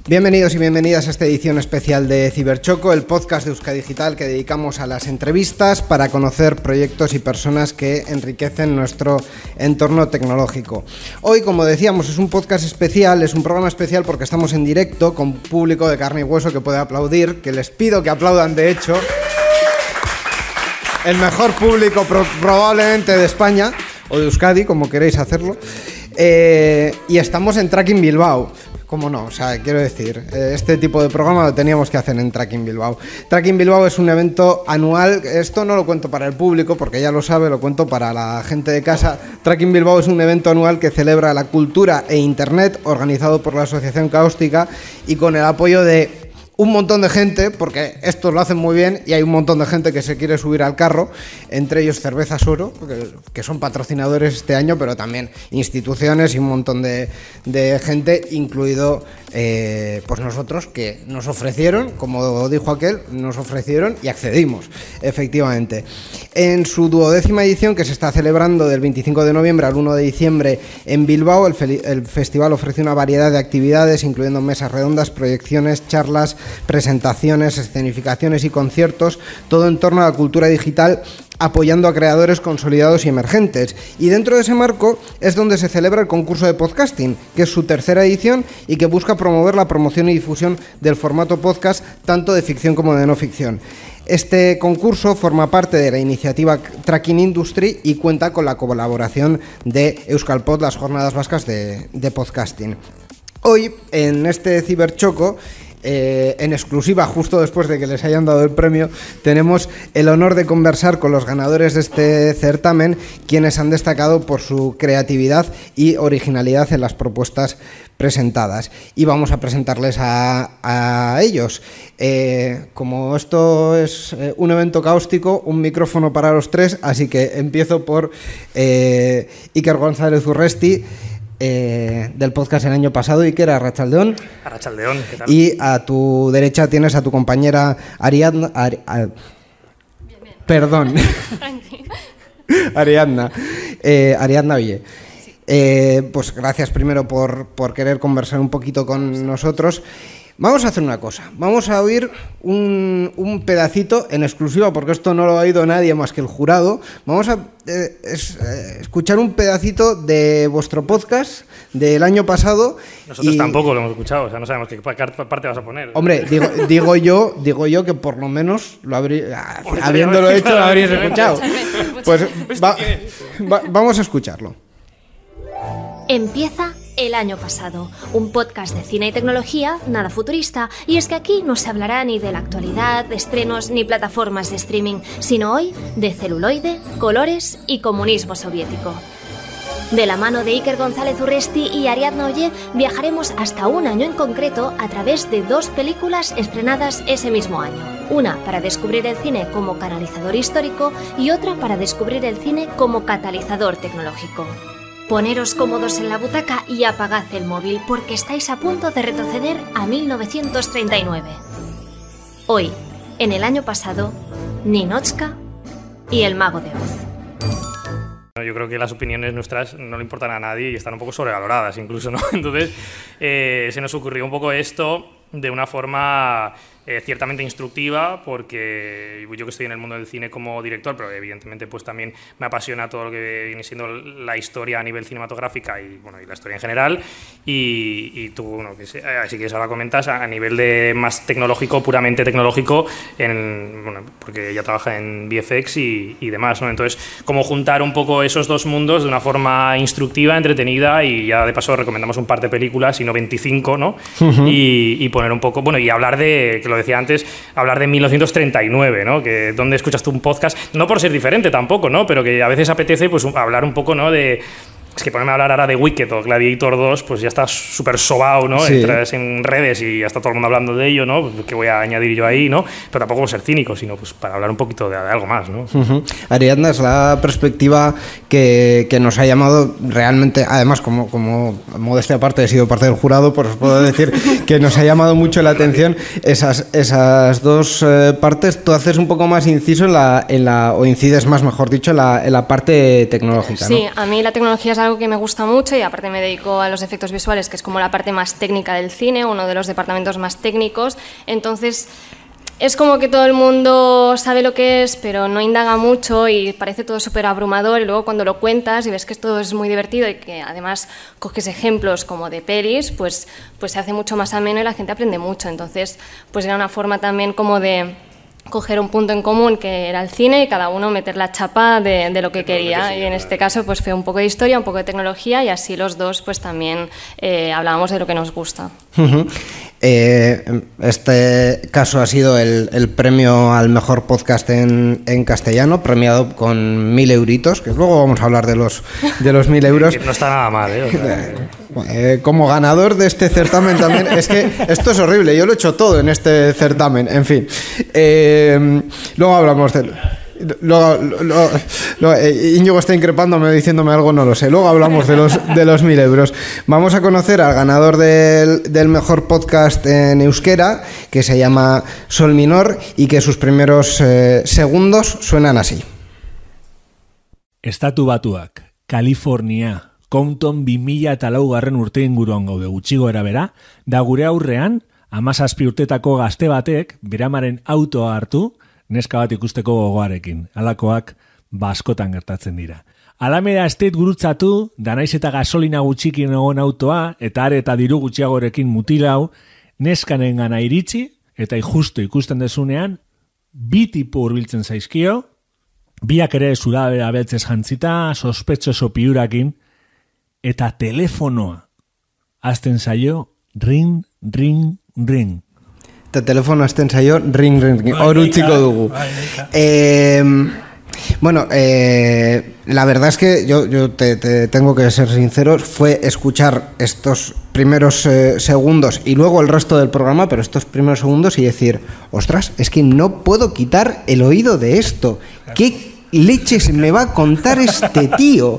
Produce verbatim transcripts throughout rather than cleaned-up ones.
Bienvenidos y bienvenidas a esta edición especial de Ciberchoco, el podcast de Euskadi Digital que dedicamos a las entrevistas para conocer proyectos y personas que enriquecen nuestro entorno tecnológico. Hoy, como decíamos, es un podcast especial, es un programa especial porque estamos en directo con público de carne y hueso que puede aplaudir, que les pido que aplaudan de hecho. El mejor público pro- probablemente de España, o de Euskadi, como queréis hacerlo. Eh, y estamos en Tracking Bilbao. ¿Cómo no? O sea, quiero decir, este tipo de programa lo teníamos que hacer en Tracking Bilbao. Tracking Bilbao es un evento anual. Esto no lo cuento para el público, porque ya lo sabe, lo cuento para la gente de casa. Tracking Bilbao es un evento anual que celebra la cultura e internet, organizado por la Asociación Cáustica y con el apoyo de un montón de gente, porque estos lo hacen muy bien y hay un montón de gente que se quiere subir al carro, entre ellos Cervezas Oro, que, que son patrocinadores este año, pero también instituciones y un montón de, de gente, incluido eh, pues nosotros, que nos ofrecieron, como dijo aquel, nos ofrecieron y accedimos, efectivamente. En su duodécima edición, que se está celebrando del veinticinco de noviembre al uno de diciembre en Bilbao, el, fel- el festival ofrece una variedad de actividades, incluyendo mesas redondas, proyecciones, charlas, presentaciones, escenificaciones y conciertos, todo en torno a la cultura digital, apoyando a creadores consolidados y emergentes. Y dentro de ese marco es donde se celebra el concurso de podcasting, que es su tercera edición y que busca promover la promoción y difusión del formato podcast, tanto de ficción como de no ficción. Este concurso forma parte de la iniciativa Tracking Industry y cuenta con la colaboración de Euskalpod, las jornadas vascas de, de podcasting. Hoy, en este Ciberchoco, Eh, en exclusiva, justo después de que les hayan dado el premio, tenemos el honor de conversar con los ganadores de este certamen, quienes han destacado por su creatividad y originalidad en las propuestas presentadas. Y vamos a presentarles a, a ellos. Eh, como esto es eh, un evento cáustico, un micrófono para los tres, así que empiezo por eh, Iker González Urresti, Eh, del podcast el año pasado, Iker, Arratsaldeon. Arratsaldeon, ¿qué tal? Y a tu derecha tienes a tu compañera Ariadna. Ari, a, bien, bien. Perdón. Ariadna. Eh, Ariadna, oye. Sí. Eh, pues gracias primero por, por querer conversar un poquito con nosotros. Vamos a hacer una cosa, vamos a oír un, un pedacito en exclusiva, porque esto no lo ha oído nadie más que el jurado. Vamos a eh, es, eh, escuchar un pedacito de vuestro podcast del año pasado. Nosotros y, tampoco lo hemos escuchado, o sea, no sabemos qué parte vas a poner. Hombre, digo, digo yo digo yo que por lo menos lo habrí, habiéndolo hecho lo habréis escuchado. Pues va, va, vamos a escucharlo. Empieza El año pasado, un podcast de cine y tecnología nada futurista, y es que aquí no se hablará ni de la actualidad, de estrenos ni plataformas de streaming, sino hoy de celuloide, colores y comunismo soviético. De la mano de Iker González Urresti y Ariadna Oye viajaremos hasta un año en concreto a través de dos películas estrenadas ese mismo año. Una para descubrir el cine como canalizador histórico y otra para descubrir el cine como catalizador tecnológico. Poneros cómodos en la butaca y apagad el móvil porque estáis a punto de retroceder a mil novecientos treinta y nueve. Hoy, en el año pasado, Ninotchka y el Mago de Oz. Yo creo que las opiniones nuestras no le importan a nadie y están un poco sobrevaloradas incluso, ¿no? Entonces, eh, se nos ocurrió un poco esto de una forma eh, ciertamente instructiva, porque yo que estoy en el mundo del cine como director, pero evidentemente pues también me apasiona todo lo que viene siendo la historia a nivel cinematográfica y, bueno, y la historia en general, y, y tú, bueno, que sé, así que eso ahora comentas a, a nivel de más tecnológico, puramente tecnológico, en, bueno, porque ella trabaja en V F X y, y demás, ¿no? Entonces, cómo juntar un poco esos dos mundos de una forma instructiva, entretenida, y ya de paso recomendamos un par de películas, y no veinticinco, ¿no? Uh-huh. y, y poner un poco, bueno, y hablar de, que lo decía antes, hablar de mil novecientos treinta y nueve, ¿no? Que donde escuchas tú un podcast, no por ser diferente tampoco, ¿no? Pero que a veces apetece pues hablar un poco, ¿no? De Es que ponerme a hablar ahora de Wicked o Gladiator dos, pues ya está súper sobao, ¿no? Sí. Entras en redes y ya está todo el mundo hablando de ello, ¿no? Pues, ¿qué voy a añadir yo ahí, no? Pero tampoco por ser cínico, sino pues para hablar un poquito de, de algo más, ¿no? Uh-huh. Ariadna, es la perspectiva que, que nos ha llamado realmente, además, como, como modestia aparte, he sido parte del jurado, pues os puedo decir que nos ha llamado mucho la atención esas, esas dos eh, partes. Tú haces un poco más inciso en la, en la, o incides más, mejor dicho, en la, en la parte tecnológica, ¿no? Sí, a mí la tecnología es algo que me gusta mucho y aparte me dedico a los efectos visuales, que es como la parte más técnica del cine, uno de los departamentos más técnicos. Entonces es como que todo el mundo sabe lo que es, pero no indaga mucho y parece todo súper abrumador, y luego cuando lo cuentas y ves que todo es muy divertido y que además coges ejemplos como de pelis, pues, pues se hace mucho más ameno y la gente aprende mucho. Entonces pues era una forma también como de coger un punto en común que era el cine y cada uno meter la chapa de, de lo que quería, y en este caso pues fue un poco de historia, un poco de tecnología, y así los dos pues también eh, hablábamos de lo que nos gusta. Uh-huh. Eh, este caso ha sido el, el premio al mejor podcast en, en castellano, premiado con mil euritos, que luego vamos a hablar de los de los mil euros. No está nada mal, ¿eh? O sea, Eh, como ganador de este certamen también, es que esto es horrible, yo lo he hecho todo en este certamen, en fin. Eh, luego hablamos de... Luego, luego, luego, eh, Íñigo está increpándome, diciéndome algo, no lo sé. Luego hablamos de los, de los mil euros. Vamos a conocer al ganador del, del mejor podcast en euskera, que se llama Sol Minor, y que sus primeros eh, segundos suenan así. Estatu Batuak, California, Compton bi mila eta laugarren urte inguruan gaude gutxi gorabehera, da gure aurrean hamazazpi urtetako gazte batek beramaren autoa hartu neska bat ikusteko gogoarekin. Halakoak askotan gertatzen dira. Alameda State gurutzatu, da naiz eta gasolina gutxikin egon autoa, eta are eta diru gutxiagorekin mutilau, neskanen gana iritsi, eta justu ikusten dezunean, bi tipu hurbiltzen zaizkio, biak ere zurabe abeltzez jantzita, sospetxoso piurakin, eta telefonoa azten zaio ring, ring, ring. Eta telefonoa azten zaio ring, ring, ring. Hor utziko dugu. Eh, bueno, eh, la verdad es que yo, yo te, te tengo que ser sincero, fue escuchar estos primeros eh, segundos y luego el resto del programa, pero estos primeros segundos y decir, ostras, es que no puedo quitar el oído de esto. ¿Qué leches me va a contar este tío?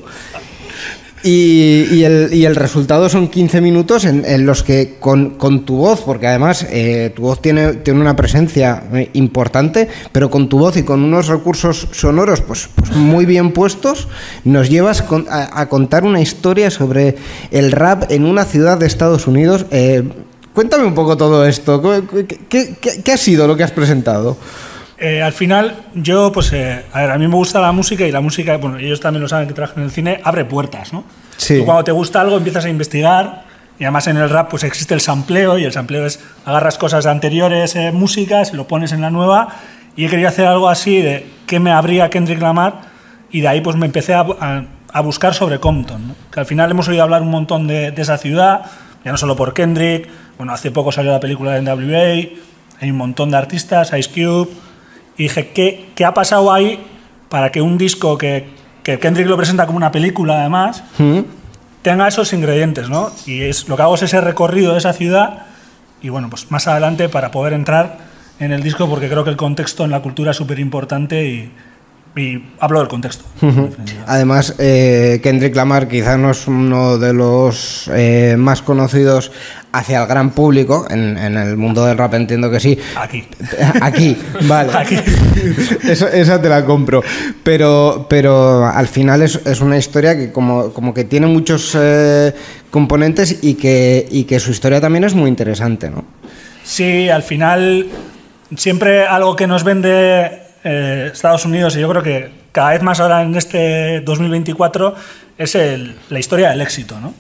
Y, y, el, y el resultado son quince minutos en, en los que con, con tu voz, porque además eh, tu voz tiene, tiene una presencia importante, pero con tu voz y con unos recursos sonoros pues, pues muy bien puestos, nos llevas con, a, a contar una historia sobre el rap en una ciudad de Estados Unidos. Eh, cuéntame un poco todo esto. ¿Qué, qué, qué, qué ha sido lo que has presentado? Eh, al final, yo, pues, eh, a ver, a mí me gusta la música y la música, bueno, ellos también lo saben que trabajan en el cine, abre puertas, ¿no? Sí. Tú cuando te gusta algo empiezas a investigar y además en el rap pues existe el sampleo y el sampleo es agarras cosas de anteriores eh, músicas y lo pones en la nueva, y he querido hacer algo así de qué me abría Kendrick Lamar, y de ahí pues me empecé a, a, a buscar sobre Compton, ¿no? Que al final hemos oído hablar un montón de, de esa ciudad, ya no solo por Kendrick, bueno, hace poco salió la película de N W A, hay un montón de artistas, Ice Cube. Y dije, ¿qué, ¿qué ha pasado ahí para que un disco que, que Kendrick lo presenta como una película, además, ¿Mm? tenga esos ingredientes, ¿no? Y es, lo que hago es ese recorrido de esa ciudad y, bueno, pues más adelante para poder entrar en el disco, porque creo que el contexto en la cultura es súper importante y, y hablo del contexto. Uh-huh. Además, eh, Kendrick Lamar quizás no es uno de los eh, más conocidos hacia el gran público, en, en el mundo del rap entiendo que sí. Aquí. Aquí, vale. Aquí. Eso, esa te la compro. Pero, pero al final es, es una historia que como, como que tiene muchos eh, componentes y que, y que su historia también es muy interesante, ¿no? Sí, al final siempre algo que nos vende eh, Estados Unidos, y yo creo que cada vez más ahora en este dos mil veinticuatro, es el, la historia del éxito, ¿no?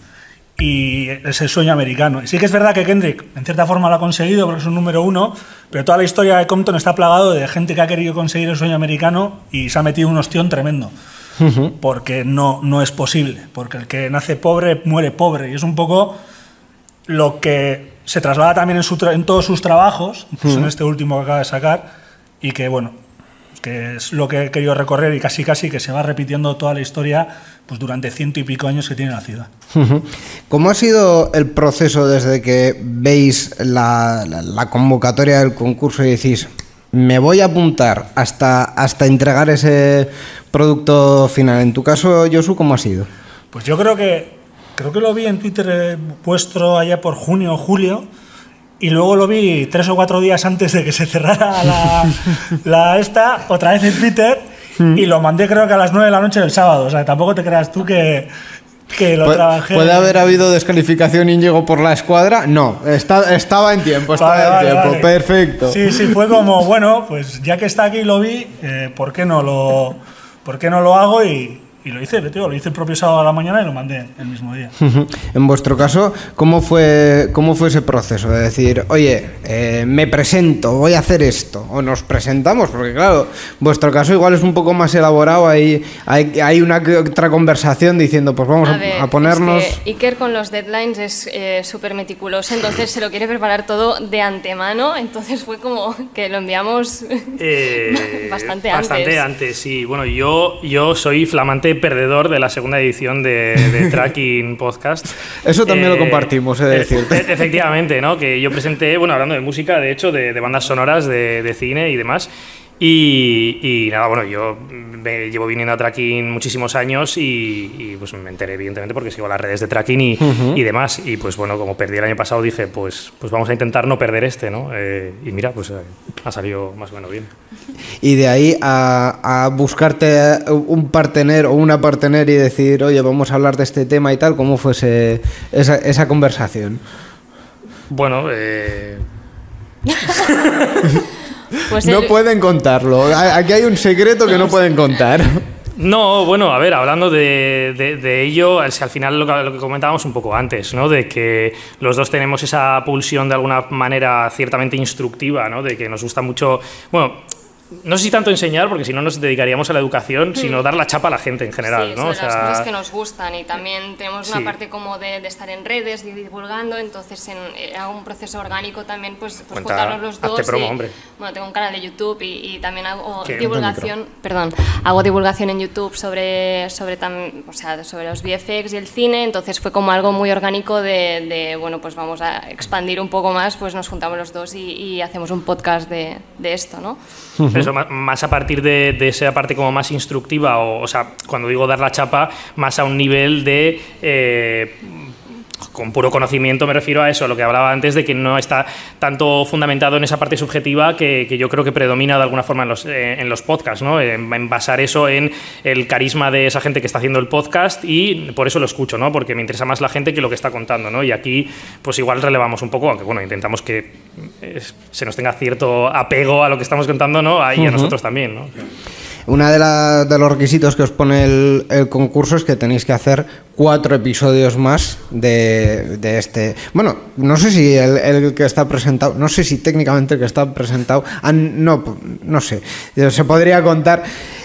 Y es el sueño americano. Y sí que es verdad que Kendrick en cierta forma lo ha conseguido porque es un número uno, pero toda la historia de Compton está plagado de gente que ha querido conseguir el sueño americano y se ha metido un ostión tremendo. Uh-huh. Porque no, no es posible, porque el que nace pobre muere pobre, y es un poco lo que se traslada también en, su tra- en todos sus trabajos, incluso uh-huh. en este último que acaba de sacar, y que bueno, que es lo que he querido recorrer y casi casi que se va repitiendo toda la historia pues durante ciento y pico años que tiene la ciudad. ¿Cómo ha sido el proceso desde que veis la, la, la convocatoria del concurso y decís, me voy a apuntar hasta, hasta entregar ese producto final? En tu caso, Josu, ¿cómo ha sido? Pues yo creo que creo que lo vi en Twitter eh, vuestro allá por junio o julio, y luego lo vi tres o cuatro días antes de que se cerrara la, la esta, otra vez en Twitter, y lo mandé creo que a las nueve de la noche del sábado. O sea, tampoco te creas tú que, que lo ¿Pu- trabajé. ¿Puede haber habido descalificación Íñigo por la escuadra? No, está, estaba en tiempo, estaba Vale, en vale, tiempo, vale. perfecto. Sí, sí, fue como, bueno, pues ya que está aquí y lo vi, eh, ¿por qué no lo, por qué no lo hago? Y, y lo hice, tío, lo hice el propio sábado a la mañana y lo mandé el mismo día. En vuestro caso, ¿cómo fue, cómo fue ese proceso de decir, oye, eh, me presento, voy a hacer esto? O nos presentamos, porque claro, vuestro caso igual es un poco más elaborado, hay, hay, hay una que otra conversación diciendo, pues vamos a, ver, a ponernos... es que Iker con los deadlines es eh, súper meticuloso, entonces se lo quiere preparar todo de antemano, entonces fue como que lo enviamos Eh, bastante antes. Bastante antes, sí. Bueno, yo, yo soy flamante perdedor de la segunda edición de, de Tracking Podcast. Eso también lo Eh, compartimos, he de e- decirte. e- Efectivamente, ¿no? Que yo presenté, bueno, hablando de música, de hecho, de, de bandas sonoras, de, de cine y demás. Y, y nada, bueno, yo me llevo viniendo a Tracking muchísimos años y, y, pues me enteré evidentemente porque sigo las redes de Tracking y, uh-huh. y demás. Y pues bueno, como perdí el año pasado dije, pues, pues vamos a intentar no perder este, ¿no? Eh, y mira, pues eh, ha salido más o menos bien. Y de ahí a, a buscarte un partener o una partener y decir, oye, vamos a hablar de este tema y tal, ¿cómo fue ese, esa, esa conversación? Bueno, eh... Pues no el... pueden contarlo. Aquí hay un secreto que no pueden contar. No, bueno, a ver, hablando de, de, de ello, al final lo que, lo que comentábamos un poco antes, ¿no? De que los dos tenemos esa pulsión de alguna manera ciertamente instructiva, ¿no? De que nos gusta mucho, bueno, no sé si tanto enseñar, porque si no nos dedicaríamos a la educación, hmm. sino dar la chapa a la gente en general, sí, ¿no? O sea, las cosas que nos gustan y también tenemos una sí. parte como de, de estar en redes, de divulgando, entonces en, en un proceso orgánico también, pues, pues Cuenta, juntarnos los dos. hazte promo, y, hombre. Bueno, tengo un canal de YouTube y, y también hago ¿Qué? divulgación, perdón, hago divulgación en YouTube sobre, sobre, tam, o sea, sobre los V F X y el cine, entonces fue como algo muy orgánico de, de bueno, pues vamos a expandir un poco más, pues nos juntamos los dos y, y hacemos un podcast de, de esto, ¿no? Eso, más a partir de, de esa parte como más instructiva, o, o sea, cuando digo dar la chapa, más a un nivel de... Eh, con puro conocimiento me refiero a eso, a lo que hablaba antes de que no está tanto fundamentado en esa parte subjetiva que, que yo creo que predomina de alguna forma en los, eh, en los podcasts, ¿no? En, en basar eso en el carisma de esa gente que está haciendo el podcast y por eso lo escucho, ¿no? Porque me interesa más la gente que lo que está contando, ¿no? Y aquí pues igual relevamos un poco, aunque bueno, intentamos que es, se nos tenga cierto apego a lo que estamos contando, ¿no? Ahí uh-huh. a nosotros también, ¿no? Una de, la, de los requisitos que os pone el, el concurso es que tenéis que hacer cuatro episodios más de, de este... Bueno, no sé si el, el que está presentado, no sé si técnicamente el que está presentado... Ah, no, no sé, se podría contar...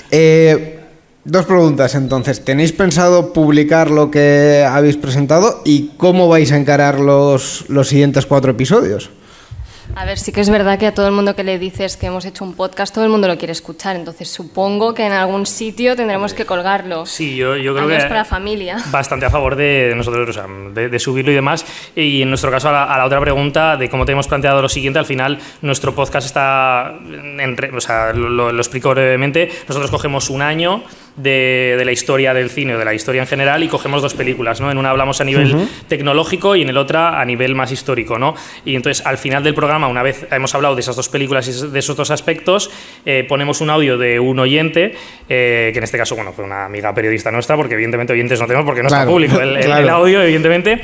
Eh, dos preguntas entonces. ¿Tenéis pensado publicar lo que habéis presentado y cómo vais a encarar los, los siguientes cuatro episodios? A ver, sí que es verdad que a todo el mundo que le dices que hemos hecho un podcast, todo el mundo lo quiere escuchar, entonces supongo que en algún sitio tendremos que colgarlo. Sí, yo, yo creo Al menos que para familia. Bastante a favor de nosotros, o sea, de, de subirlo y demás. Y en nuestro caso, a la, a la otra pregunta de cómo tenemos planteado lo siguiente, al final nuestro podcast está, en, o sea, lo, lo explico brevemente, nosotros cogemos un año de, de la historia del cine o de la historia en general y cogemos dos películas, ¿no? En una hablamos a nivel uh-huh. tecnológico y en el otra a nivel más histórico, ¿no? Y entonces al final del programa, una vez hemos hablado de esas dos películas y de esos dos aspectos, eh, ponemos un audio de un oyente, eh, que en este caso, bueno, fue una amiga periodista nuestra, porque evidentemente oyentes no tenemos porque no claro, está público el, el, claro. el audio, evidentemente,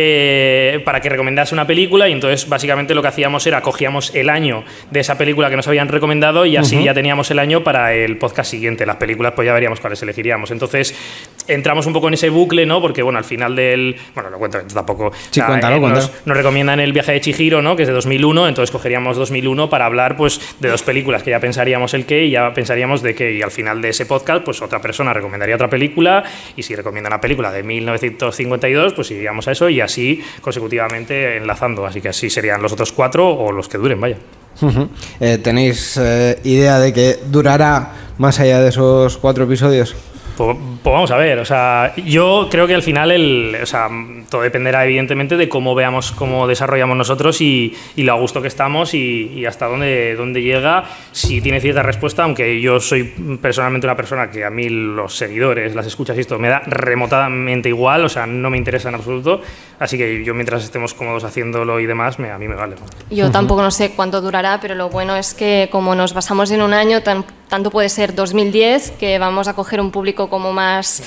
eh, para que recomendase una película y entonces básicamente lo que hacíamos era cogíamos el año de esa película que nos habían recomendado y así uh-huh. ya teníamos el año para el podcast siguiente. Las películas pues ya veríamos cuáles elegiríamos. Entonces entramos un poco en ese bucle, ¿no? Porque bueno, al final del... Bueno, lo cuento tampoco... Sí, o sea, cuéntalo, eh, cuéntalo. Nos, nos recomiendan El viaje de Chihiro, ¿no? Que es de dos mil uno, entonces cogeríamos dos mil uno para hablar pues de dos películas que ya pensaríamos el qué y ya pensaríamos de qué, y al final de ese podcast pues otra persona recomendaría otra película y si recomienda una película de mil novecientos cincuenta y dos pues iríamos a eso y así consecutivamente enlazando, así que así serían los otros cuatro o los que duren, vaya. Uh-huh. eh, ¿Tenéis eh, idea de que durará más allá de esos cuatro episodios? Pues, pues vamos a ver, o sea, yo creo que al final el, o sea, todo dependerá evidentemente de cómo veamos cómo desarrollamos nosotros y, y lo a gusto que estamos y, y hasta dónde, dónde llega, si tiene cierta respuesta, aunque yo soy personalmente una persona que a mí los seguidores, las escuchas y esto me da remotamente igual, o sea, no me interesa en absoluto, así que yo mientras estemos cómodos haciéndolo y demás, me, a mí me vale. Yo uh-huh. tampoco no sé cuánto durará, pero lo bueno es que como nos basamos en un año, tan, tanto puede ser dos mil diez, que vamos a coger un público como más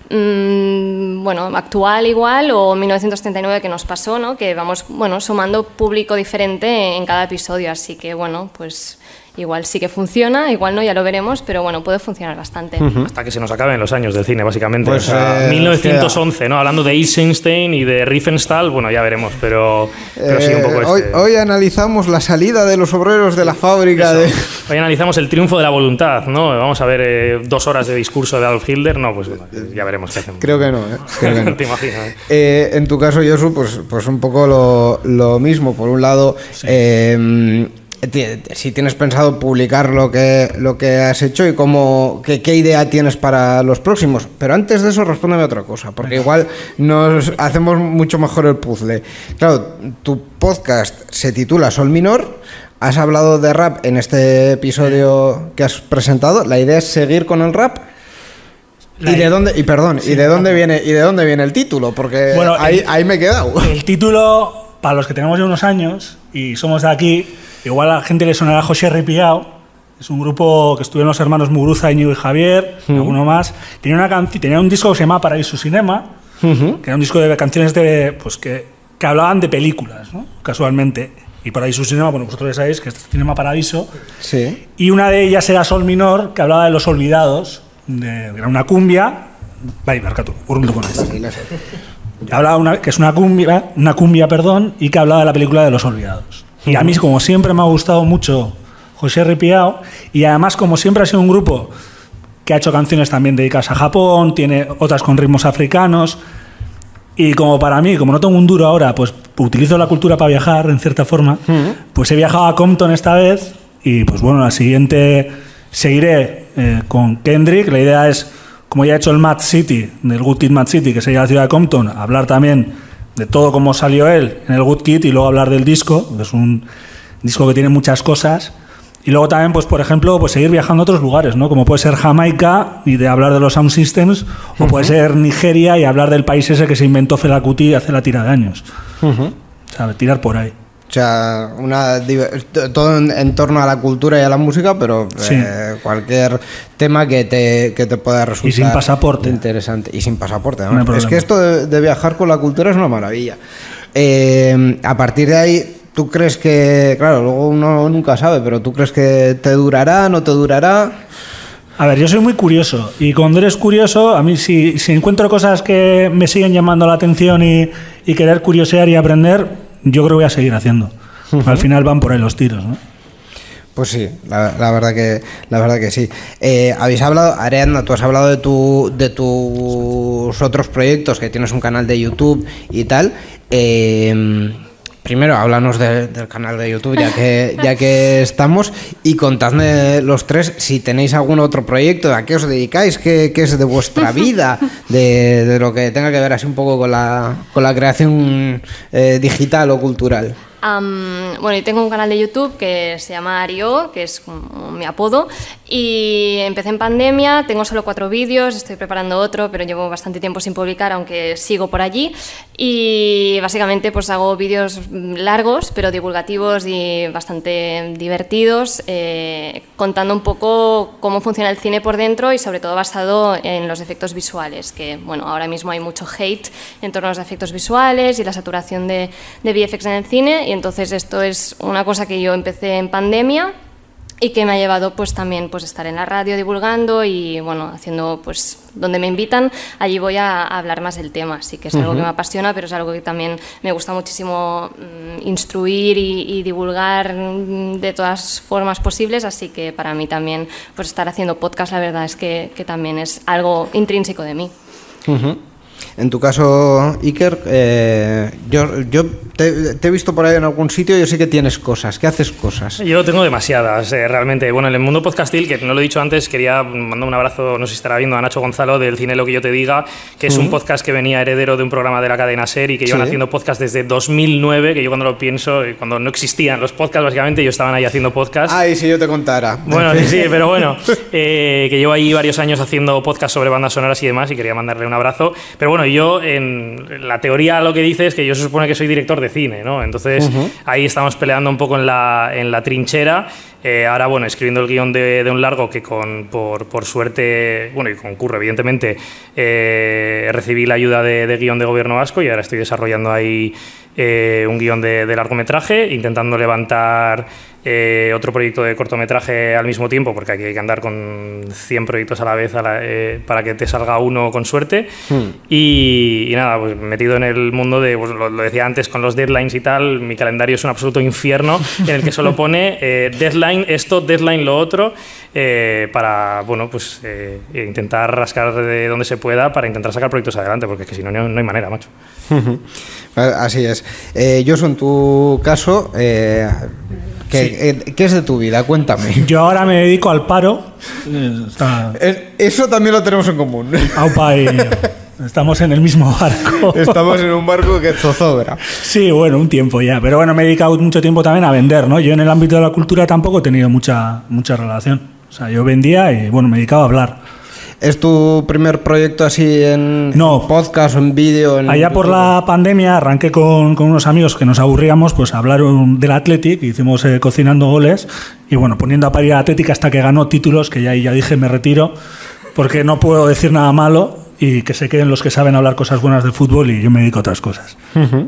mmm, bueno, actual igual, o mil novecientos setenta y nueve que nos pasó, ¿no? Que vamos, bueno, sumando público diferente en cada episodio, así que bueno, pues igual sí que funciona, igual no, ya lo veremos, pero bueno, puede funcionar bastante. Uh-huh. Hasta que se nos acaben los años del cine, básicamente. Pues, o sea, eh, mil novecientos once, ¿no? Hablando de Eisenstein y de Riefenstahl, bueno, ya veremos, pero, pero sí un poco eh, hoy, este. hoy analizamos la salida de los obreros de la fábrica Eso. de... Hoy analizamos el triunfo de la voluntad, ¿no? Vamos a ver eh, dos horas de discurso de Adolf Hitler, no, pues ya veremos qué hacemos. Creo que no, ¿eh? Creo que no. Te imaginas. ¿eh? Eh, en tu caso, Josu, pues, pues un poco lo, lo mismo. Por un lado, sí. eh, si tienes pensado publicar lo que, lo que has hecho y cómo, qué, qué idea tienes para los próximos. Pero antes de eso, respóndeme otra cosa, porque igual nos hacemos mucho mejor el puzzle. Claro, tu podcast se titula Sol Minor, has hablado de rap en este episodio que has presentado. ¿La idea es seguir con el rap? La ¿Y de dónde, y perdón, sí, ¿y de dónde viene, y de dónde viene el título? Porque bueno, ahí, el, ahí me he quedado. El título, para los que tenemos ya unos años y somos de aquí, igual a la gente le sonará José Ripiao. Es un grupo que estuvieron los hermanos Muguruza, Íñigo y Javier, uh-huh. alguno más. Tenía, una canci- tenía un disco que se llamaba Paraíso Cinema, uh-huh. que era un disco de canciones de, pues, que, que hablaban de películas, ¿no? Casualmente. Y Paraíso Cinema, bueno, vosotros ya sabéis que es Cinema Paradiso. Sí. Y una de ellas era Sol Minor, que hablaba de los olvidados. De, era una cumbia. Bai, barkatu, urrundu con esto. Hablaba una, que es una cumbia, una cumbia, perdón, y que hablaba de la película de los olvidados. Y a mí, como siempre, me ha gustado mucho José Ripiao, y además, como siempre, ha sido un grupo que ha hecho canciones también dedicadas a Japón, tiene otras con ritmos africanos, y como para mí, como no tengo un duro ahora, pues utilizo la cultura para viajar, en cierta forma, uh-huh. pues he viajado a Compton esta vez, y pues bueno, la siguiente seguiré eh, con Kendrick. La idea es, como ya he hecho el Mad City, del Good Kid Mad City, que sería la ciudad de Compton, hablar también de todo cómo salió él en el Good Kid y luego hablar del disco, que es un disco que tiene muchas cosas. Y luego también, pues por ejemplo, pues seguir viajando a otros lugares, ¿no? Como puede ser Jamaica y de hablar de los sound systems, uh-huh. o puede ser Nigeria y hablar del país ese que se inventó Fela Kuti hace la tira de años. Uh-huh. O sea, tirar por ahí. O sea, una, todo en, en torno a la cultura y a la música, pero sí. eh, cualquier tema que te, que te pueda resultar y sin pasaporte. Interesante. Y sin pasaporte, ¿no? No es que esto de, de viajar con la cultura es una maravilla. Eh, a partir de ahí, ¿tú crees que, claro, luego uno nunca sabe, pero tú crees que te durará, no te durará? A ver, yo soy muy curioso, y cuando eres curioso, a mí si, si encuentro cosas que me siguen llamando la atención y, y querer curiosear y aprender, yo creo que voy a seguir haciendo. Uh-huh. Al final van por ahí los tiros, ¿no? Pues sí, la, la verdad que la verdad que sí. Eh, habéis hablado, Ariadna, tú has hablado de tu de tus otros proyectos, que tienes un canal de YouTube y tal. Eh, primero, háblanos de, del canal de YouTube, ya que ya que estamos, y contadme los tres si tenéis algún otro proyecto, a qué os dedicáis, qué, qué es de vuestra vida, de, de lo que tenga que ver así un poco con la con la creación eh, digital o cultural. Um, bueno, yo tengo un canal de YouTube que se llama Ario, que es como mi apodo, y empecé en pandemia, tengo solo cuatro vídeos, estoy preparando otro, pero llevo bastante tiempo sin publicar, aunque sigo por allí, y básicamente pues hago vídeos largos, pero divulgativos y bastante divertidos, eh, contando un poco cómo funciona el cine por dentro y sobre todo basado en los efectos visuales, que bueno, ahora mismo hay mucho hate en torno a los efectos visuales y la saturación de, de V F X en el cine, y entonces esto es una cosa que yo empecé en pandemia y que me ha llevado pues también pues estar en la radio divulgando y bueno, haciendo pues donde me invitan, allí voy a, a hablar más del tema, así que es algo uh-huh. que me apasiona, pero es algo que también me gusta muchísimo mm, instruir y, y divulgar mm, de todas formas posibles, así que para mí también pues estar haciendo podcast, la verdad es que, que también es algo intrínseco de mí. Uh-huh. En tu caso, Iker, eh, yo, yo te, te he visto por ahí en algún sitio, yo sé que tienes cosas, que haces cosas. Yo tengo demasiadas, eh, realmente. Bueno, en el mundo podcastil, que no lo he dicho antes, quería mandar un abrazo, no sé si estará viendo, a Nacho Gonzalo del Cine Lo que yo te diga, que es uh-huh. un podcast que venía heredero de un programa de la cadena SER y que llevan sí. haciendo podcast desde dos mil nueve, que yo cuando lo pienso, cuando no existían los podcasts, básicamente, ellos estaban ahí haciendo podcast. Ay, si yo te contara. Bueno, sí, sí, pero bueno, eh, que llevo ahí varios años haciendo podcast sobre bandas sonoras y demás, y quería mandarle un abrazo. Pero bueno, yo en la teoría lo que dice es que yo se supone que soy director de cine, ¿no? Entonces uh-huh. ahí estamos peleando un poco en la, en la trinchera. Eh, ahora, bueno, escribiendo el guión de, de un largo que con, por, por suerte, bueno, y con curro, evidentemente, eh, recibí la ayuda de, de guión de Gobierno Vasco y ahora estoy desarrollando ahí eh, un guión de, de largometraje, intentando levantar eh, otro proyecto de cortometraje al mismo tiempo, porque aquí hay que andar con cien proyectos a la vez a la, eh, para que te salga uno con suerte. Hmm. Y, y nada, pues metido en el mundo de, pues lo, lo decía antes, con los deadlines y tal, mi calendario es un absoluto infierno en el que solo pone eh, deadline esto, deadline lo otro, eh, para, bueno, pues eh, intentar rascar de donde se pueda para intentar sacar proyectos adelante, porque es que si no, no, no hay manera, macho. Así es. Eh, Josu, en tu caso, eh, ¿qué, sí. eh, ¿qué es de tu vida? Cuéntame. Yo ahora me dedico al paro. Está... Eso también lo tenemos en común. Aupa y... Estamos en el mismo barco. Estamos en un barco que zozobra. Sí, bueno, un tiempo ya. Pero bueno, me he dedicado mucho tiempo también a vender, ¿no? Yo en el ámbito de la cultura tampoco he tenido mucha, mucha relación. O sea, yo vendía y, bueno, me dedicaba a hablar. ¿Es tu primer proyecto así en, no, en podcast o en vídeo? En allá por la pandemia arranqué con, con unos amigos que nos aburríamos, pues a hablar del Athletic, hicimos eh, Cocinando Goles y bueno, poniendo a parir a Athletic hasta que ganó títulos, que ya, ya dije me retiro, porque no puedo decir nada malo y que se queden los que saben hablar cosas buenas de fútbol y yo me dedico a otras cosas. Uh-huh.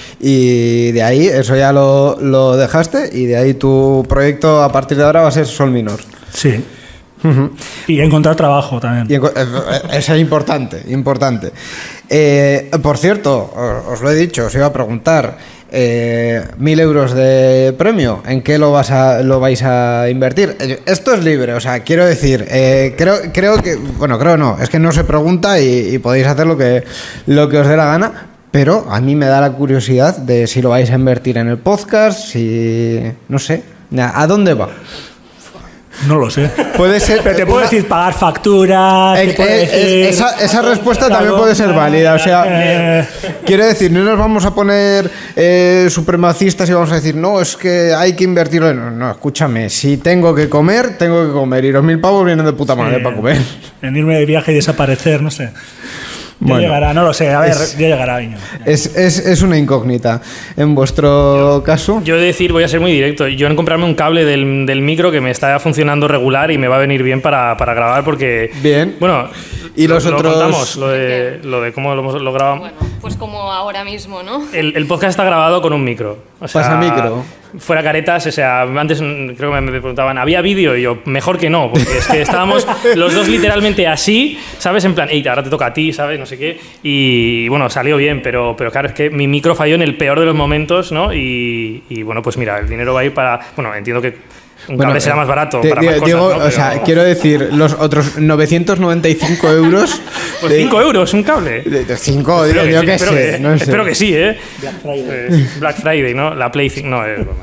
Y de ahí, eso ya lo, lo dejaste y de ahí tu proyecto a partir de ahora va a ser Sol Minor. Sí. Uh-huh. Y encontrar trabajo también. Y enco- eso es importante, importante. Eh, por cierto, os, os lo he dicho, os iba a preguntar, eh, mil euros de premio, ¿en qué lo vas a, lo vais a invertir? Esto es libre, o sea, quiero decir, eh, creo, creo que, bueno, creo no, es que no se pregunta y, y podéis hacer lo que, lo que os dé la gana, pero a mí me da la curiosidad de si lo vais a invertir en el podcast, si, no sé, ¿a dónde va? No lo sé. Puede ser. Pero te puedo una... decir pagar facturas. Eh, eh, decir... esa, esa respuesta claro, también puede ser válida. O sea, eh... quiero decir, no nos vamos a poner eh, supremacistas y vamos a decir, no, es que hay que invertirlo. No, no, escúchame. Si tengo que comer, tengo que comer. Y los mil pavos vienen de puta madre sí, para comer. En irme de viaje y desaparecer, no sé. Ya bueno, llegará, no lo sé, a ver, es, ya llegará. Viño. Es, es, es una incógnita. En vuestro yo, caso... Yo he de decir, voy a ser muy directo, yo en comprarme un cable del, del micro que me está funcionando regular y me va a venir bien para, para grabar porque... Bien. Bueno, y los lo, otros... Lo contamos, lo de, lo de cómo lo, lo grabamos. Bueno, pues como ahora mismo, ¿no? El, el podcast está grabado con un micro. O sea, pasa micro. Fuera caretas, o sea, antes creo que me preguntaban, ¿había vídeo? Y yo, mejor que no, porque es que estábamos los dos literalmente así, ¿sabes? En plan, hey, ahora te toca a ti, ¿sabes? No sé qué. Y bueno, salió bien, pero, pero claro, es que mi micro falló en el peor de los momentos, ¿no? Y, y bueno, pues mira, el dinero va a ir para... Bueno, entiendo que un bueno, cable será más barato te, para digo, más cosas, ¿no? O pero... sea, quiero decir, los otros novecientos noventa y cinco euros... Pues cinco euros un cable. De cinco, digo, yo qué sé. Que, no sé. Espero que sí, ¿eh? Black Friday. Eh, Black Friday, ¿no? La Play cinco... No, es broma.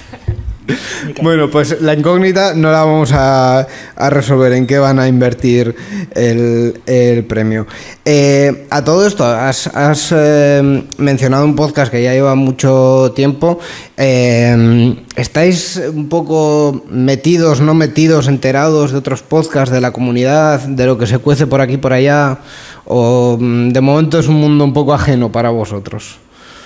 Bueno, pues la incógnita no la vamos a, a resolver en qué van a invertir el, el premio. Eh, a todo esto, has, has eh, mencionado un podcast que ya lleva mucho tiempo. Eh, ¿Estáis un poco metidos, no metidos, enterados de otros podcasts de la comunidad, de lo que se cuece por aquí y por allá? ¿O de momento es un mundo un poco ajeno para vosotros?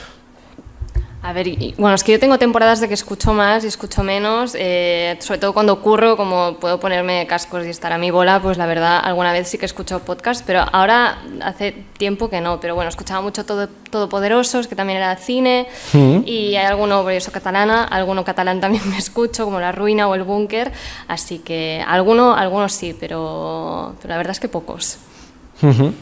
A ver, y, bueno, es que yo tengo temporadas de que escucho más y escucho menos, eh, sobre todo cuando ocurro, como puedo ponerme cascos y estar a mi bola, pues la verdad, alguna vez sí que escucho podcast, pero ahora hace tiempo que no, pero bueno, escuchaba mucho todo, Todopoderosos, que también era cine, ¿Mm? Y hay alguno, por eso catalana, alguno catalán también me escucho, como La Ruina o El Búnker, así que alguno, algunos sí, pero, pero la verdad es que pocos. Uh-huh.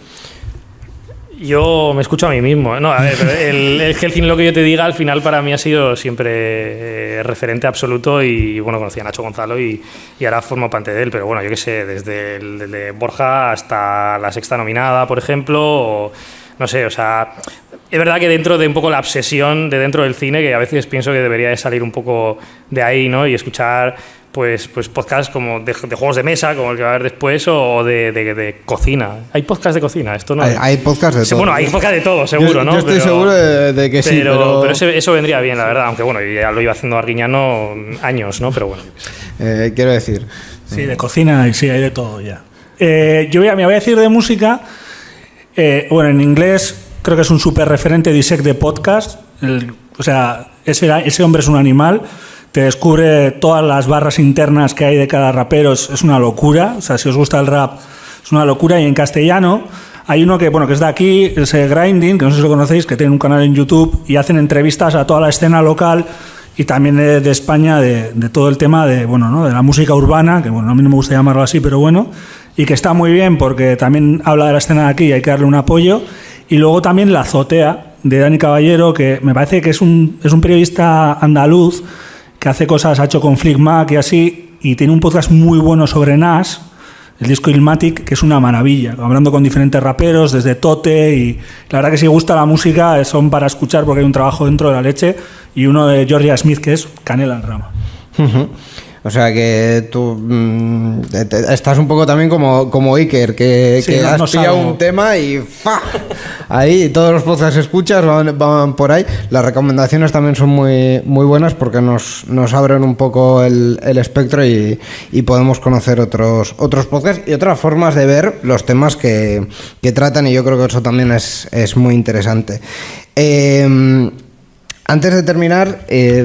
Yo me escucho a mí mismo. No, a ver, el, el, el cine, lo que yo te diga, al final para mí ha sido siempre eh, referente absoluto y, bueno, conocí a Nacho Gonzalo y, y ahora formo parte de él, pero bueno, yo qué sé, desde, el, desde Borja hasta La Sexta Nominada, por ejemplo, o, no sé, o sea, es verdad que dentro de un poco la obsesión de dentro del cine, que a veces pienso que debería de salir un poco de ahí, ¿no? Y escuchar... Pues, pues podcasts como de, de juegos de mesa, como el que va a haber después, o de, de, de cocina. ¿Hay podcasts de cocina? Esto no hay, hay podcasts de sí, todo. Bueno, hay podcasts de todo, seguro, yo, ¿no? Yo estoy pero, seguro de, de que pero, sí, pero... Pero eso, eso vendría bien, la verdad. Aunque, bueno, ya lo iba haciendo Arguiñano años, ¿no? Pero bueno. Eh, quiero decir... Sí, de cocina y sí, hay de todo ya. Eh, yo voy a, me voy a decir de música... Eh, bueno, en inglés creo que es un súper referente Dissect de podcast. El, o sea, ese, ese hombre es un animal... te descubre todas las barras internas que hay de cada rapero, es, es una locura. O sea, si os gusta el rap, es una locura. Y en castellano hay uno que, bueno, que es de aquí, es Grinding, que no sé si lo conocéis, que tiene un canal en YouTube y hacen entrevistas a toda la escena local y también de, de España, de, de todo el tema de, bueno, ¿no? de la música urbana, que bueno, a mí no me gusta llamarlo así, pero bueno, y que está muy bien porque también habla de la escena de aquí y hay que darle un apoyo. Y luego también La Azotea, de Dani Caballero, que me parece que es un, es un periodista andaluz que hace cosas, ha hecho con Flickmack y así, y tiene un podcast muy bueno sobre N A S, el disco Illmatic, que es una maravilla, hablando con diferentes raperos, desde Tote, y la verdad que si gusta la música son para escuchar porque hay un trabajo dentro de la leche, y uno de Georgia Smith que es Canela en Rama. Uh-huh. O sea que tú mmm, te, te, estás un poco también como, como Iker, que, sí, que no, has no pillado un tema y ¡fa! Ahí todos los podcasts que escuchas van, van por ahí. Las recomendaciones también son muy, muy buenas porque nos, nos abren un poco el, el espectro y, y podemos conocer otros, otros podcasts y otras formas de ver los temas que, que tratan, y yo creo que eso también es, es muy interesante. Eh, antes de terminar, eh,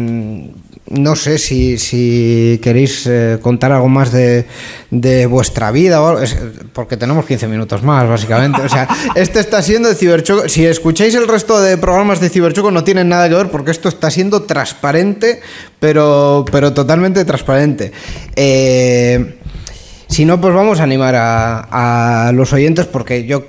no sé si, si queréis eh, contar algo más de, de vuestra vida, o, es, porque tenemos quince minutos más, básicamente. O sea, este está siendo de Ciberchoco. Si escucháis el resto de programas de Ciberchoco, no tienen nada que ver, porque esto está siendo transparente, pero, pero totalmente transparente. Eh, si no, pues vamos a animar a, a los oyentes, porque yo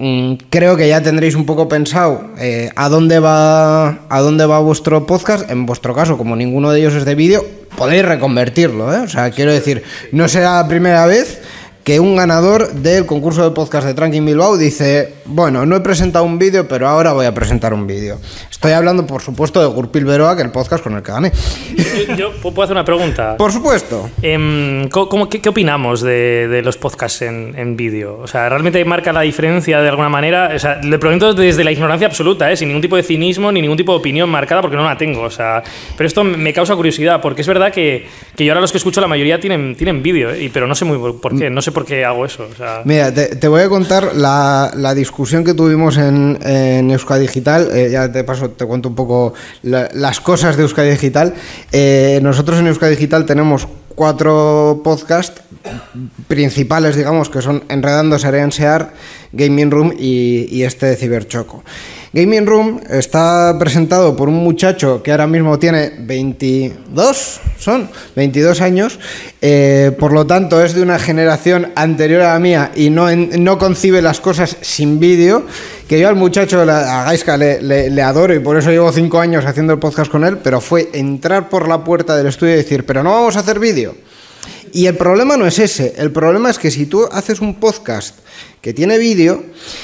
creo que ya tendréis un poco pensado eh, a dónde va a dónde va vuestro podcast. En vuestro caso, como ninguno de ellos es de vídeo, podéis reconvertirlo, ¿eh? O sea, quiero decir, no será la primera vez que un ganador del concurso de podcast de Tranquil Bilbao dice: bueno, no he presentado un vídeo, pero ahora voy a presentar un vídeo. Estoy hablando, por supuesto, de Gurpil Beroa, que el podcast con el que gané. ¿Yo puedo hacer una pregunta? Por supuesto. Eh, ¿cómo, qué, ¿Qué opinamos de, de los podcasts en, en vídeo? O sea, ¿realmente marca la diferencia de alguna manera? O sea, le pregunto desde la ignorancia absoluta, ¿eh? Sin ningún tipo de cinismo ni ningún tipo de opinión marcada, porque no la tengo. O sea, pero esto me causa curiosidad, porque es verdad que, que yo ahora los que escucho, la mayoría tienen, tienen vídeo, ¿eh? Pero no sé muy por qué, no sé por qué hago eso. O sea... Mira, te, te voy a contar la, la discusión que tuvimos en, en Euskadi Digital. Eh, ya te paso, te cuento un poco la, las cosas de Euskadi Digital. Eh, nosotros en Euskadi Digital tenemos cuatro podcasts principales, digamos, que son Enredando, Serean Sear, Gaming Room y, y este de Ciberchoco. Gaming Room está presentado por un muchacho que ahora mismo tiene veintidós, son veintidós años, eh, por lo tanto es de una generación anterior a la mía y no, en, no concibe las cosas sin vídeo, que yo al muchacho, a Gaisca, le, le, le adoro y por eso llevo cinco años haciendo el podcast con él, pero fue entrar por la puerta del estudio y decir: pero no vamos a hacer vídeo. Y el problema no es ese, el problema es que si tú haces un podcast que tiene vídeo,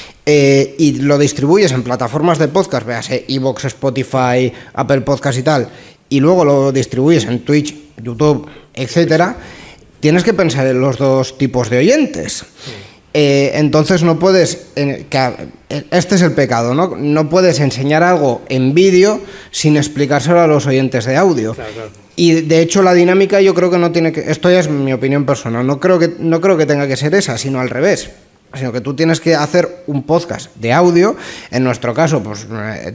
Eh, y lo distribuyes en plataformas de podcast, véase iVoox, Spotify, Apple Podcast y tal, y luego lo distribuyes en Twitch, YouTube, etcétera, tienes que pensar en los dos tipos de oyentes. Eh, entonces no puedes, eh, que, este es el pecado, ¿no? No puedes enseñar algo en vídeo sin explicárselo a los oyentes de audio. Claro, claro. Y de hecho la dinámica yo creo que no tiene que, esto ya es mi opinión personal, no creo que, no creo que tenga que ser esa, sino al revés. Sino que tú tienes que hacer un podcast de audio. En nuestro caso, pues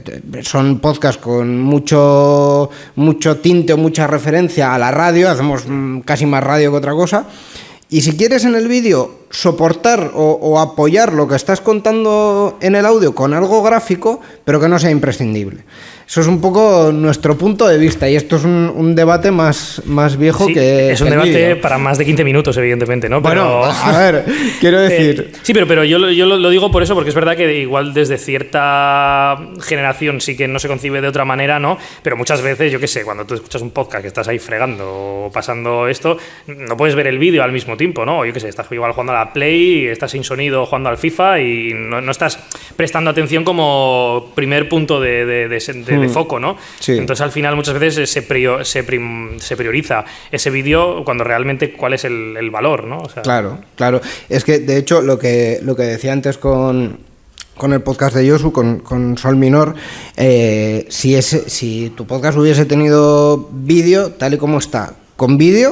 son podcasts con mucho, mucho tinte o mucha referencia a la radio. Hacemos casi más radio que otra cosa. Y si quieres en el vídeo soportar o, o apoyar lo que estás contando en el audio con algo gráfico, pero que no sea imprescindible. Eso es un poco nuestro punto de vista, y esto es un, un debate más, más viejo sí, que... es un que debate vídeo. Para más de quince minutos, evidentemente, ¿no? Pero... Bueno, a ver, quiero decir... Eh, sí, pero, pero yo, yo lo digo por eso, porque es verdad que igual desde cierta generación sí que no se concibe de otra manera, ¿no? Pero muchas veces, yo qué sé, cuando tú escuchas un podcast que estás ahí fregando o pasando esto, no puedes ver el vídeo al mismo tiempo, ¿no? O yo qué sé, estás igual jugando a la Play, estás sin sonido jugando al FIFA y no, no estás prestando atención como primer punto de, de, de, de, de foco, ¿no? Sí. Entonces al final muchas veces se, prior, se, prim, se prioriza ese vídeo cuando realmente cuál es el, el valor, ¿no? O sea, claro, claro. Es que de hecho lo que, lo que decía antes con, con el podcast de Josu, con, con Sol Minor, eh, si, ese, si tu podcast hubiese tenido vídeo tal y como está, con vídeo,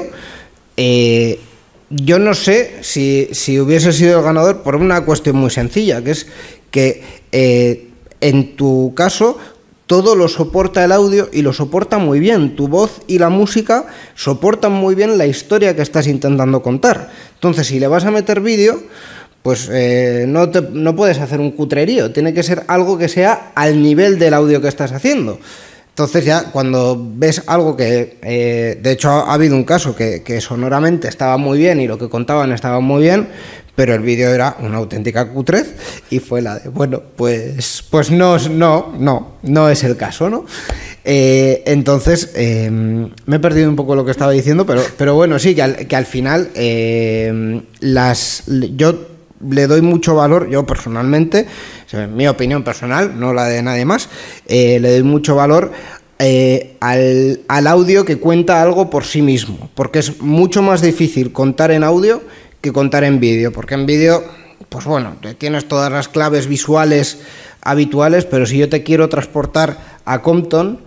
eh, yo no sé si, si hubiese sido el ganador por una cuestión muy sencilla, que es que eh, en tu caso todo lo soporta el audio y lo soporta muy bien. Tu voz y la música soportan muy bien la historia que estás intentando contar. Entonces, si le vas a meter vídeo, pues eh, no, te, no puedes hacer un cutrerío. Tiene que ser algo que sea al nivel del audio que estás haciendo. Entonces ya cuando ves algo que, eh, de hecho ha, ha habido un caso que, que sonoramente estaba muy bien y lo que contaban estaba muy bien, pero el vídeo era una auténtica cutrez y fue la de, bueno, pues, pues no, no, no, no es el caso, ¿no? Eh, entonces, eh, me he perdido un poco lo que estaba diciendo, pero, pero bueno, sí, que al, que al final eh, las, yo le doy mucho valor, yo personalmente, mi opinión personal, no la de nadie más, eh, le doy mucho valor eh, al, al audio que cuenta algo por sí mismo, porque es mucho más difícil contar en audio que contar en vídeo, porque en vídeo, pues bueno, tienes todas las claves visuales habituales, pero si yo te quiero transportar a Compton,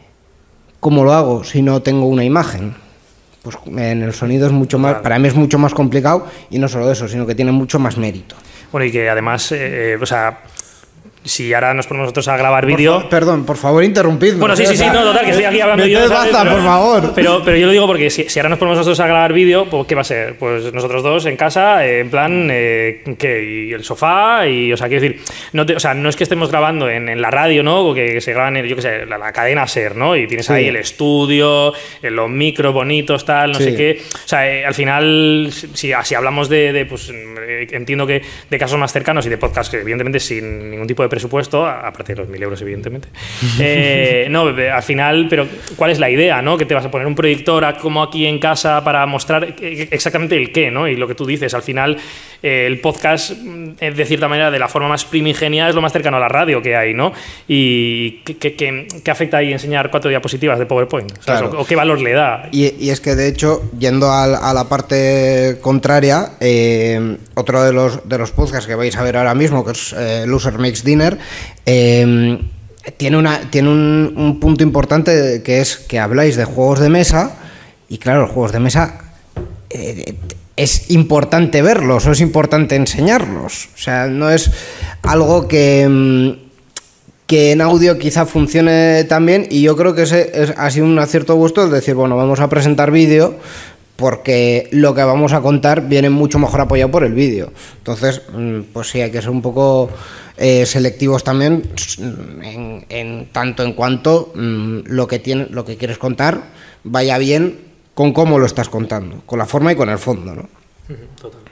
¿cómo lo hago si no tengo una imagen? Pues en el sonido es mucho más, para mí es mucho más complicado, y no solo eso, sino que tiene mucho más mérito. Bueno, y que además, eh, o sea, si ahora nos ponemos nosotros a grabar vídeo... Perdón, por favor, interrumpidme. Bueno, sí, sí, sí, no, total, que estoy aquí hablando yo, ¿sabes? Baza, pero, por favor. Pero, pero yo lo digo porque si, si ahora nos ponemos nosotros a grabar vídeo, pues ¿qué va a ser? Pues nosotros dos en casa, eh, en plan, eh, ¿qué? Y el sofá, y, o sea, quiero decir, no, te, o sea, no es que estemos grabando en, en la radio, ¿no? O que, que se graban en, yo qué sé, la, la cadena SER, ¿no? Y tienes sí. ahí el estudio, los micros bonitos, tal, no sí. sé qué. O sea, eh, al final, si, si hablamos de, de pues, eh, entiendo que de casos más cercanos y de podcasts que, evidentemente, sin ningún tipo de presupuesto, aparte de los mil euros, evidentemente. Eh, no, al final, pero ¿cuál es la idea, no? Que te vas a poner un proyector como aquí en casa para mostrar exactamente el qué, ¿no? Y lo que tú dices, al final, eh, el podcast, de cierta manera, de la forma más primigenia, es lo más cercano a la radio que hay, ¿no? Y ¿qué, qué, qué, qué afecta ahí enseñar cuatro diapositivas de PowerPoint? Claro. O, o qué valor le da. Y, y es que, de hecho, yendo a, a la parte contraria, eh, otro de los, de los podcasts que vais a ver ahora mismo, que es eh, Loser Makes Dinner, Eh, tiene una, tiene un, un punto importante que es que habláis de juegos de mesa y claro, los juegos de mesa eh, es importante verlos o es importante enseñarlos, o sea, no es algo que, que en audio quizá funcione tan bien, y yo creo que ese es, ha sido un acierto vuestro el decir, bueno, vamos a presentar vídeo porque lo que vamos a contar viene mucho mejor apoyado por el vídeo. Entonces, pues sí, hay que ser un poco eh, selectivos también en, en tanto en cuanto mmm, lo que tiene, lo que quieres contar vaya bien con cómo lo estás contando, con la forma y con el fondo, ¿no? Total.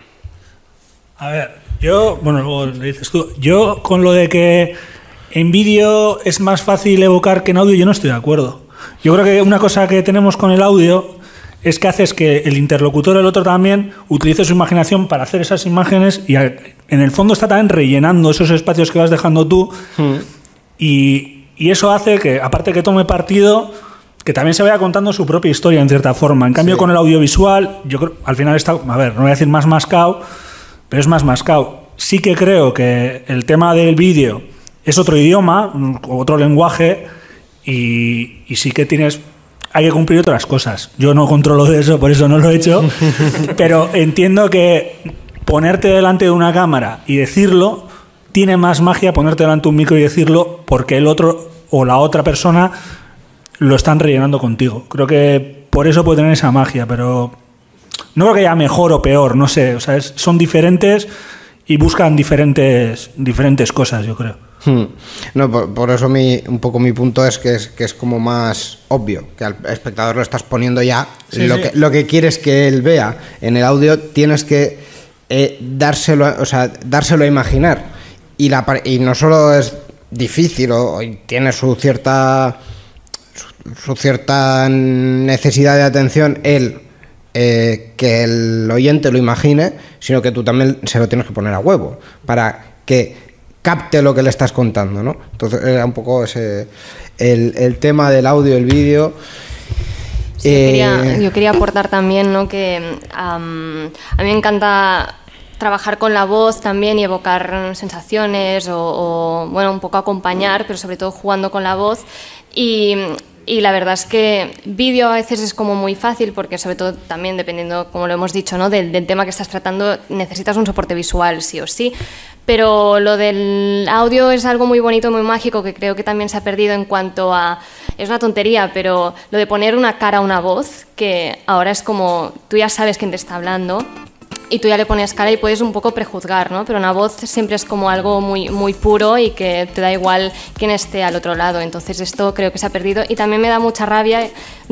A ver, yo, bueno, luego lo dices tú, yo con lo de que en vídeo es más fácil evocar que en audio, yo no estoy de acuerdo. Yo creo que una cosa que tenemos con el audio es que haces que el interlocutor, el otro también, utilice su imaginación para hacer esas imágenes y en el fondo está también rellenando esos espacios que vas dejando tú mm. y, y eso hace que, aparte que tome partido, que también se vaya contando su propia historia en cierta forma. En cambio, sí. con el audiovisual, yo creo, al final está, a ver, no voy a decir más mascado, pero es más mascado. Sí que creo que el tema del vídeo es otro idioma, otro lenguaje y, y sí que tienes... Hay que cumplir otras cosas. Yo no controlo de eso, por eso no lo he hecho. Pero entiendo que ponerte delante de una cámara y decirlo tiene más magia ponerte delante de un micro y decirlo porque el otro o la otra persona lo están rellenando contigo. Creo que por eso puede tener esa magia, pero no creo que haya mejor o peor, no sé. O sea, es, son diferentes y buscan diferentes, diferentes cosas, yo creo. Hmm. No, por, por eso mi, un poco mi punto es que, es que es como más obvio, que al espectador lo estás poniendo ya, sí, lo, sí. Que, lo que quieres que él vea. En el audio tienes que eh, dárselo, o sea, dárselo a imaginar, y, la, y no solo es difícil o, o tiene su cierta su, su cierta necesidad de atención él, eh, que el oyente lo imagine, sino que tú también se lo tienes que poner a huevo para que capte lo que le estás contando, ¿no? Entonces era un poco ese el, el tema del audio, el vídeo. Sí, eh, yo, quería, yo quería aportar también, ¿no? Que um, a mí me encanta trabajar con la voz también y evocar sensaciones o, o, bueno, un poco acompañar, pero sobre todo jugando con la voz. Y, y la verdad es que vídeo a veces es como muy fácil porque sobre todo también dependiendo, como lo hemos dicho, ¿no? del, del tema que estás tratando, necesitas un soporte visual sí o sí. Pero lo del audio es algo muy bonito, muy mágico, que creo que también se ha perdido en cuanto a... Es una tontería, pero lo de poner una cara a una voz, que ahora es como... Tú ya sabes quién te está hablando y tú ya le pones cara y puedes un poco prejuzgar, ¿no? Pero una voz siempre es como algo muy, muy puro y que te da igual quién esté al otro lado. Entonces esto creo que se ha perdido. Y también me da mucha rabia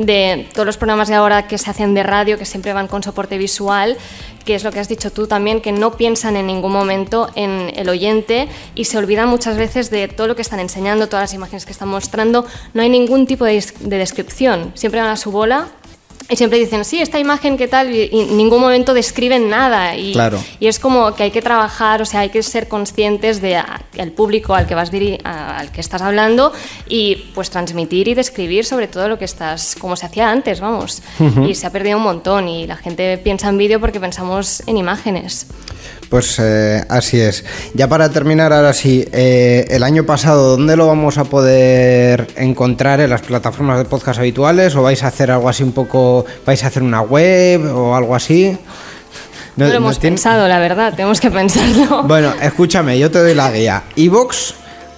de todos los programas de ahora que se hacen de radio, que siempre van con soporte visual, que es lo que has dicho tú también, que no piensan en ningún momento en el oyente y se olvidan muchas veces de todo lo que están enseñando, todas las imágenes que están mostrando. No hay ningún tipo de, de descripción. Siempre van a su bola. Y siempre dicen, sí, esta imagen, ¿qué tal? Y en ningún momento describen nada. Y, claro. y es como que hay que trabajar, o sea, hay que ser conscientes del público al que vas diri- al que estás hablando y pues transmitir y describir sobre todo lo que estás, como se hacía antes, vamos. Uh-huh. Y se ha perdido un montón y la gente piensa en vídeo porque pensamos en imágenes. Pues eh, así es. Ya para terminar, ahora sí, eh, el año pasado, ¿dónde lo vamos a poder encontrar? ¿En las plataformas de podcast habituales? ¿O vais a hacer algo así un poco, vais a hacer una web o algo así? No, no lo hemos tiene... pensado, la verdad, tenemos que pensarlo. Bueno, escúchame, yo te doy la guía. iVoox,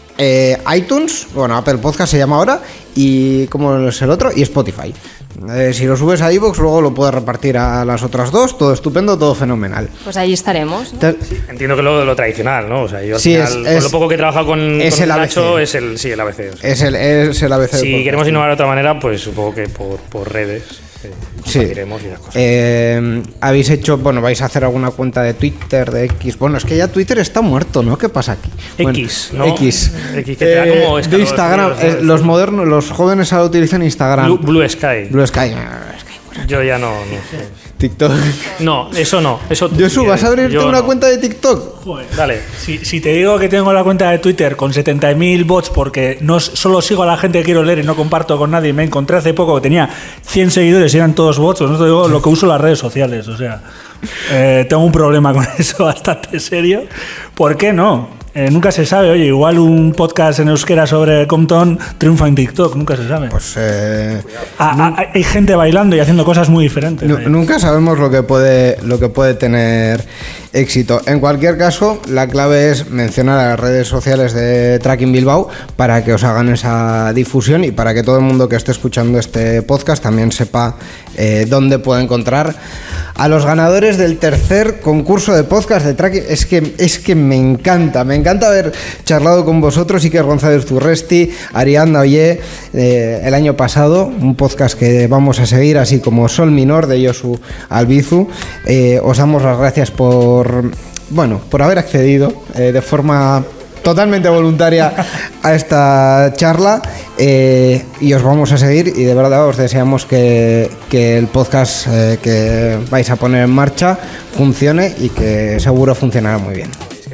eh, iTunes, bueno, Apple Podcast se llama ahora, y ¿cómo es el otro? Y Spotify. Eh, si lo subes a iVoox, luego lo puedes repartir a las otras dos, todo estupendo, todo fenomenal. Pues ahí estaremos, ¿no? Te... Entiendo que lo, lo tradicional, ¿no? O sea, yo al sí, final, es, con es, lo poco que he trabajado con, es con el Nacho, es el, sí, el A B C. O sea. Es el, es el A B C. Si queremos innovar de otra manera, pues supongo que por, por redes. Eh, sí. Diremos y las cosas. Eh, habéis hecho, bueno, vais a hacer alguna cuenta de Twitter, de X. Bueno, es que ya Twitter está muerto, ¿no? ¿Qué pasa aquí? X, bueno, ¿no? X. X, que te da eh, como de Instagram. Escalos, eh, los modernos, los jóvenes ahora utilizan Instagram. Blue, Blue Sky. Blue Sky. Yo ya no, no sé. TikTok. No, eso no. Eso Josu, ¿vas a abrirte una no. cuenta de TikTok? Joder. Dale. Si, si te digo que tengo la cuenta de Twitter con setenta mil bots porque no solo sigo a la gente que quiero leer y no comparto con nadie, me encontré hace poco que tenía cien seguidores y eran todos bots, no te digo lo que uso las redes sociales, o sea, eh, tengo un problema con eso bastante serio. ¿Por qué no? Eh, nunca se sabe, oye, igual un podcast en euskera sobre Compton triunfa en TikTok, nunca se sabe. Pues eh, ah, ah, hay gente bailando y haciendo cosas muy diferentes. N- nunca sabemos lo que puede lo que puede tener éxito. En cualquier caso, la clave es mencionar a las redes sociales de Tracking Bilbao para que os hagan esa difusión y para que todo el mundo que esté escuchando este podcast también sepa eh, dónde puede encontrar a los ganadores del tercer concurso de podcast de Tracking. Es que es que me encanta, me encanta haber charlado con vosotros, Iker González Zurresti, Ariadna Ollé, eh, el año pasado, un podcast que vamos a seguir, así como Sol Minor de Josu Albizu. Eh, os damos las gracias por, bueno, por haber accedido eh, de forma totalmente voluntaria a esta charla, eh, y os vamos a seguir y de verdad os deseamos que, que el podcast eh, que vais a poner en marcha funcione y que seguro funcionará muy bien.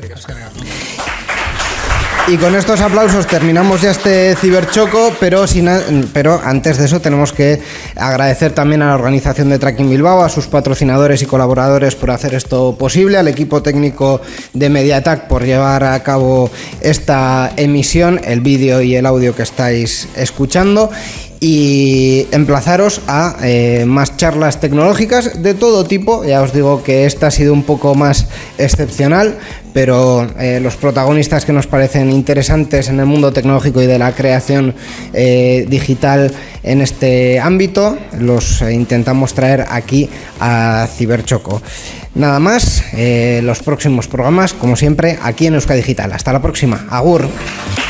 Y con estos aplausos terminamos ya este ciberchoco, pero, sin, pero antes de eso tenemos que agradecer también a la organización de Tracking Bilbao, a sus patrocinadores y colaboradores por hacer esto posible, al equipo técnico de Mediatak por llevar a cabo esta emisión, el vídeo y el audio que estáis escuchando. Y emplazaros a eh, más charlas tecnológicas de todo tipo. Ya os digo que esta ha sido un poco más excepcional, pero eh, los protagonistas que nos parecen interesantes en el mundo tecnológico y de la creación eh, digital en este ámbito los eh, intentamos traer aquí a Ciberchoco. Nada más, eh, los próximos programas, como siempre, aquí en Euskadi Digital. Hasta la próxima. Agur.